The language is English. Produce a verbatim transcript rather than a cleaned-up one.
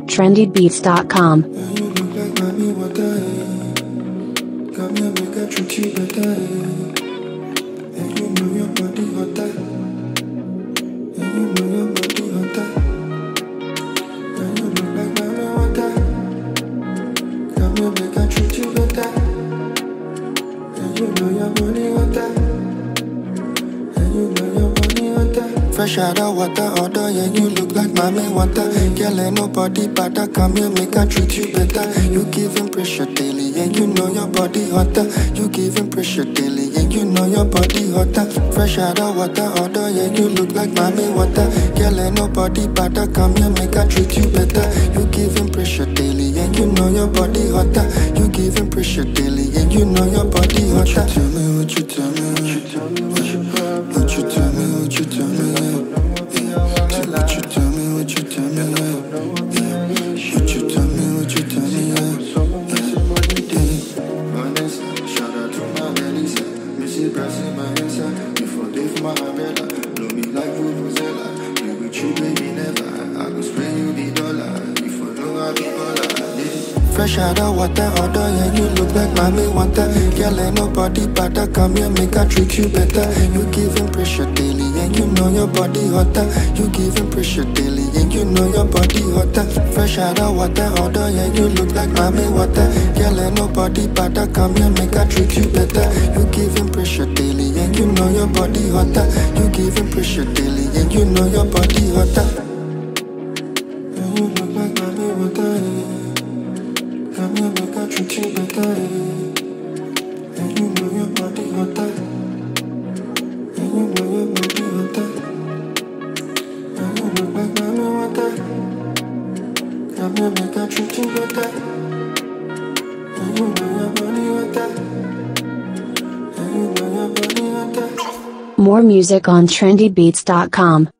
trendy beats dot com. Fresh out of water, order, yeah, you look like mommy water. Girl, ain't nobody better. Come here, make I treat you better. You giving pressure daily, yeah, you know your body hotter. You giving pressure daily, yeah, you know your body hotter. Fresh out of water, order, yeah, you look like mommy water. Girl, ain't nobody better. Come here, make I treat you better. You giving pressure daily, yeah, you know your body hotter. You giving pressure daily, yeah, you know your body hotter. What you tell me, what you tell me, what you tell me, what you tell me, what you tell me. What you tell me, what you tell me, yeah. What you tell me, what you tell me, yeah. Vanessa, shout out to my Melissa. Missy Brass in my inside. You for day for my umbrella. Blow me like Vuvuzela. Play with you, baby, never. I go spray you the dollar. You for know I be baller. Fresh out of water, order, yeah, you look like mommy water. Girl, ain't nobody better. Come here, make I treat you better. You giving pressure daily, yeah, you know your body hotter. You giving pressure daily, yeah, you know your body hotter. Fresh out of water, order, yeah, you look like mommy water. Girl, ain't nobody better. Come here, make I treat you better. You giving pressure daily, yeah, you know your body hotter. You giving pressure daily, yeah, you know your body hotter. Yeah, you look like mommy water. Come here, make I treat you better. And you know your body hotter. And you know your body hotter. And you look like mommy water. Come here, make I treat you better. And you know your body hotter. And you know your body hotter. More music on trendy beats dot com.